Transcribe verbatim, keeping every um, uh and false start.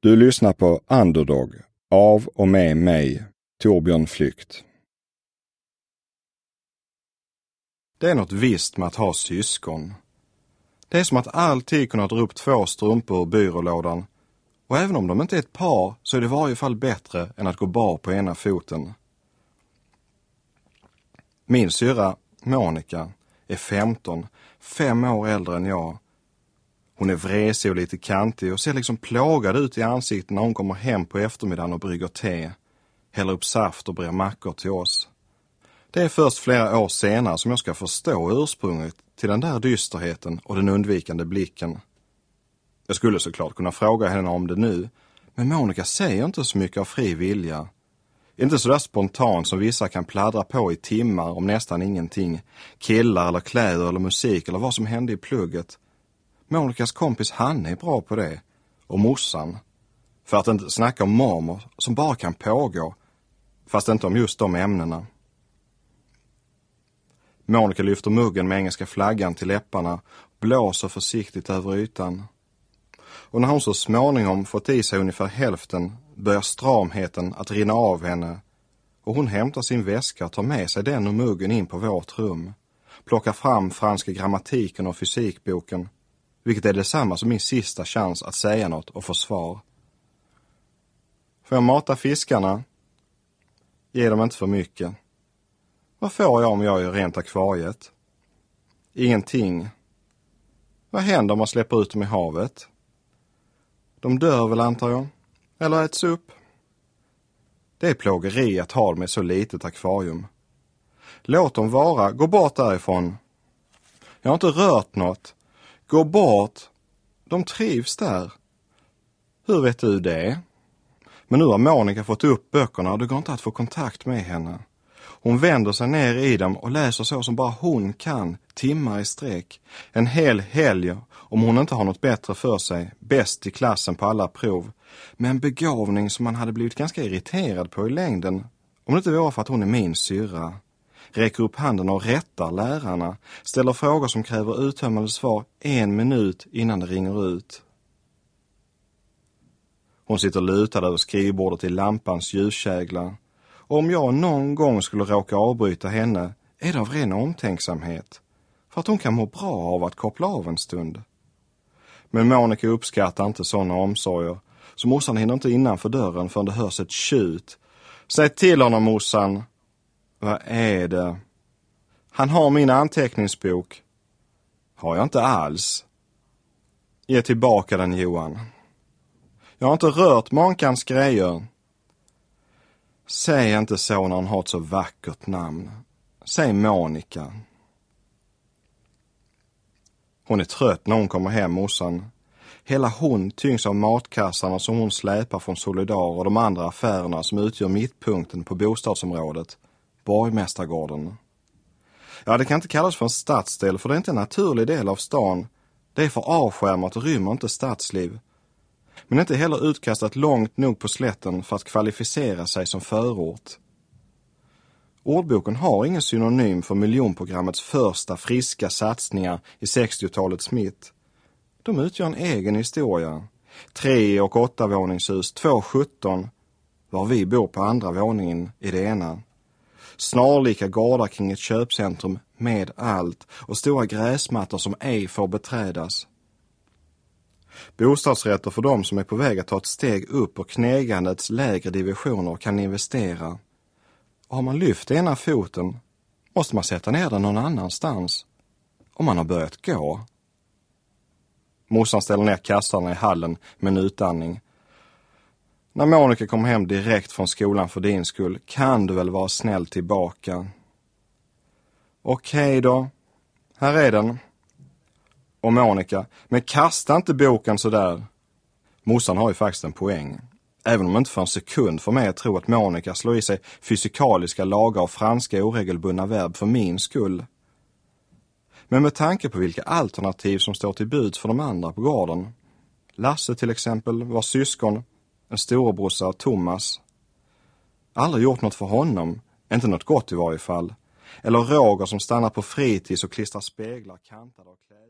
Du lyssnar på Underdog av och med mig, Torbjörn Flykt. Det är något visst med att ha syskon. Det är som att alltid kunna dra upp två strumpor ur byrålådan. Och även om de inte är ett par så är det i varje fall bättre än att gå bar på ena foten. Min syra, Monica, är femton, fem år äldre än jag. Hon är vresig och lite kantig och ser liksom plågad ut i ansiktet när hon kommer hem på eftermiddagen och brygger te. Häller upp saft och brer mackor till oss. Det är först flera år senare som jag ska förstå ursprunget till den där dysterheten och den undvikande blicken. Jag skulle såklart kunna fråga henne om det nu, men Monica säger inte så mycket av fri vilja. Inte så där spontant som vissa kan pladdra på i timmar om nästan ingenting. Killar eller kläder eller musik eller vad som hände i plugget. Monicas kompis Hanne är bra på det. Och morsan. För att inte snacka om mormor som bara kan pågå. Fast inte om just de ämnena. Monica lyfter muggen med engelska flaggan till läpparna. Blåser försiktigt över ytan. Och när hon så småningom fått i sig ungefär hälften börjar stramheten att rinna av henne. Och hon hämtar sin väska och tar med sig den och muggen in på vårt rum. Plockar fram franska grammatiken och fysikboken. Vilket är detsamma som min sista chans att säga något och få svar. Får jag mata fiskarna? Ge dem inte för mycket. Vad får jag om jag gör rent akvariet? Ingenting. Vad händer om man släpper ut dem i havet? De dör väl, antar jag. Eller äts upp. Det är plågeri att ha med så litet akvarium. Låt dem vara. Gå bort därifrån. Jag har inte rört något. Gå bort. De trivs där. Hur vet du det? Men nu har Monica fått upp böckerna och det går inte att få kontakt med henne. Hon vänder sig ner i dem och läser så som bara hon kan, timmar i sträck. En hel helg, om hon inte har något bättre för sig, bäst i klassen på alla prov. Med en begåvning som man hade blivit ganska irriterad på i längden, om det inte var för att hon är min syra. Räcker upp handen och rättar lärarna, ställer frågor som kräver uttömmande svar en minut innan det ringer ut. Hon sitter lutad över skrivbordet i lampans ljuskägla. Och om jag någon gång skulle råka avbryta henne är det av ren omtänksamhet. För att hon kan må bra av att koppla av en stund. Men Monica uppskattar inte sådana omsorger. Så morsan hinner inte innanför dörren förrän det hörs ett tjut. Säg till honom, morsan. Vad är det? Han har min anteckningsbok. Har jag inte alls. Ge tillbaka den, Johan. Jag har inte rört Monkans grejer. Säg inte så när hon har ett så vackert namn. Säg Monica. Hon är trött när hon kommer hem, morsan. Hela hon tyngs av matkassarna som hon släpar från Solidar och de andra affärerna som utgör mittpunkten på bostadsområdet. Borgmästargården. Ja, det kan inte kallas för en stadsdel för det är inte en naturlig del av stan. Det är för avskärmat och rymmer inte stadsliv. Men inte heller utkastat långt nog på slätten för att kvalificera sig som förort. Ordboken har ingen synonym för miljonprogrammets första friska satsningar i sextiotalets mitt. De utgör en egen historia. Tre- och åtta våningshus, två sjutton, var vi bor på andra våningen i det ena. Snarlika gårdar kring ett köpcentrum med allt och stora gräsmattor som ej får beträdas. Bostadsrätter för dem som är på väg att ta ett steg upp och knägandets lägre divisioner kan investera. Och har man lyft ena foten måste man sätta ner den någon annanstans. Om man har börjat gå. Morsan ställer ner kassarna i hallen med en utandning. När Monica kommer hem direkt från skolan för din skull kan du väl vara snäll tillbaka. Okej då. Här är den. Och Monica, men kasta inte boken så där. Morsan har ju faktiskt en poäng. Även om inte för en sekund för mig att tro att Monica slår i sig fysikaliska lagar och franska oregelbundna verb för min skull. Men med tanke på vilka alternativ som står till buds för de andra på gården. Lasse till exempel var syskon, en storebrorsa Thomas. Aldrig gjort något för honom, inte något gott i varje fall. Eller Roger som stannar på fritids och klistrar speglar kantade av kläder.